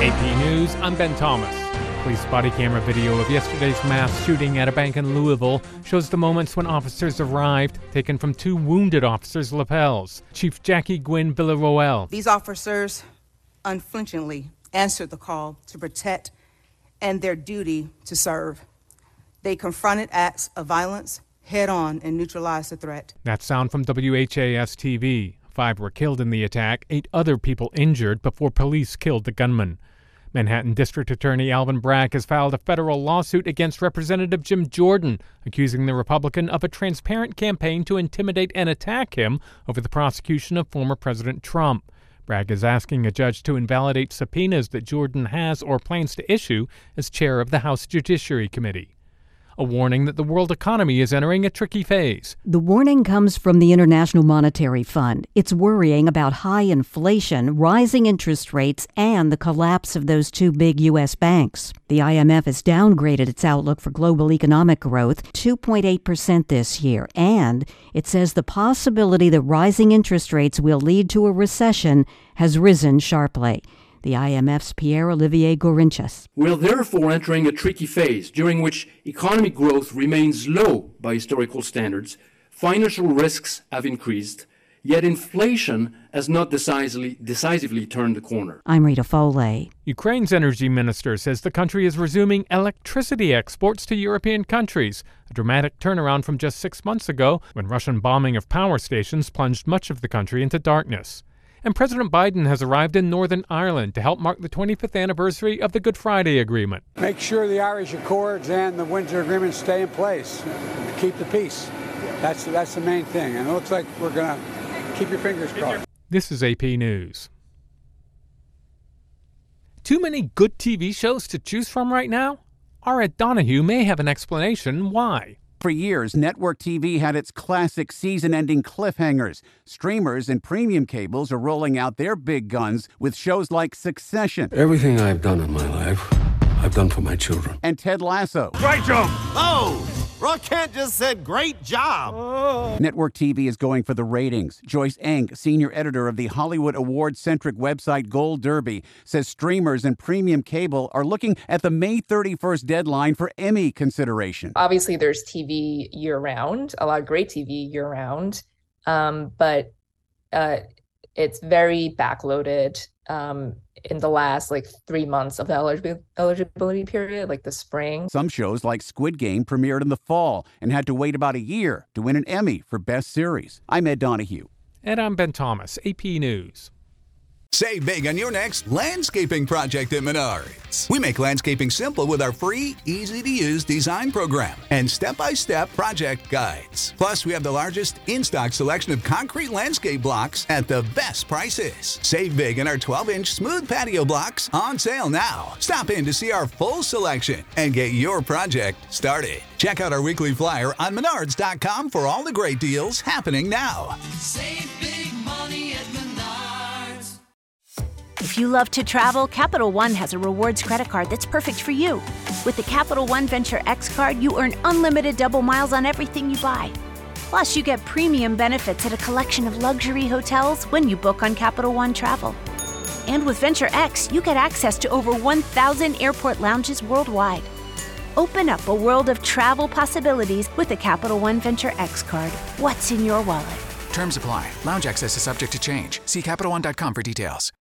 AP News, I'm Ben Thomas. Police body camera video of yesterday's mass shooting at a bank in Louisville shows the moments when officers arrived, taken from two wounded officers' lapels. Chief Jackie Gwynn Villaroel. These officers unflinchingly answered the call to protect and their duty to serve. They confronted acts of violence head-on and neutralized the threat. That sound from WHAS-TV. 5 were killed in the attack, 8 other people injured before police killed the gunman. Manhattan District Attorney Alvin Bragg has filed a federal lawsuit against Representative Jim Jordan, accusing the Republican of a transparent campaign to intimidate and attack him over the prosecution of former President Trump. Bragg is asking a judge to invalidate subpoenas that Jordan has or plans to issue as chair of the House Judiciary Committee. A warning that the world economy is entering a tricky phase. The warning comes from the International Monetary Fund. It's worrying about high inflation, rising interest rates, and the collapse of those two big U.S. banks. The IMF has downgraded its outlook for global economic growth 2.8% this year, and it says the possibility that rising interest rates will lead to a recession has risen sharply. The IMF's Pierre-Olivier Gourinchas. We're therefore entering a tricky phase during which economic growth remains low by historical standards, financial risks have increased, yet inflation has not decisively turned the corner. I'm Rita Foley. Ukraine's energy minister says the country is resuming electricity exports to European countries, a dramatic turnaround from just 6 months ago when Russian bombing of power stations plunged much of the country into darkness. And President Biden has arrived in Northern Ireland to help mark the 25th anniversary of the Good Friday Agreement. Make sure the Irish Accords and the Windsor Agreement stay in place to keep the peace. That's the main thing. And it looks like we're going to keep your fingers crossed. This is AP News. Too many good TV shows to choose from right now? Our Ed Donahue may have an explanation why. For years, network TV had its classic season-ending cliffhangers. Streamers and premium cables are rolling out their big guns with shows like Succession. Everything I've done in my life, I've done for my children. And Ted Lasso. Great job! Oh! Rock Kent just said great job. Oh. Network TV is going for the ratings. Joyce Eng, senior editor of the Hollywood award-centric website Gold Derby, says streamers and premium cable are looking at the May 31st deadline for Emmy consideration. Obviously, there's TV year-round, a lot of great TV year-round, but it's very backloaded in the last 3 months of the eligibility period, like the spring. Some shows like Squid Game premiered in the fall and had to wait about a year to win an Emmy for Best Series. I'm Ed Donahue. And I'm Ben Thomas, AP News. Save big on your next landscaping project at Menards. We make landscaping simple with our free, easy-to-use design program and step-by-step project guides. Plus, we have the largest in-stock selection of concrete landscape blocks at the best prices. Save big on our 12-inch smooth patio blocks on sale now. Stop in to see our full selection and get your project started. Check out our weekly flyer on Menards.com for all the great deals happening now. Save big money at Menards. If you love to travel, Capital One has a rewards credit card that's perfect for you. With the Capital One Venture X card, you earn unlimited double miles on everything you buy. Plus, you get premium benefits at a collection of luxury hotels when you book on Capital One Travel. And with Venture X, you get access to over 1,000 airport lounges worldwide. Open up a world of travel possibilities with the Capital One Venture X card. What's in your wallet? Terms apply. Lounge access is subject to change. See CapitalOne.com for details.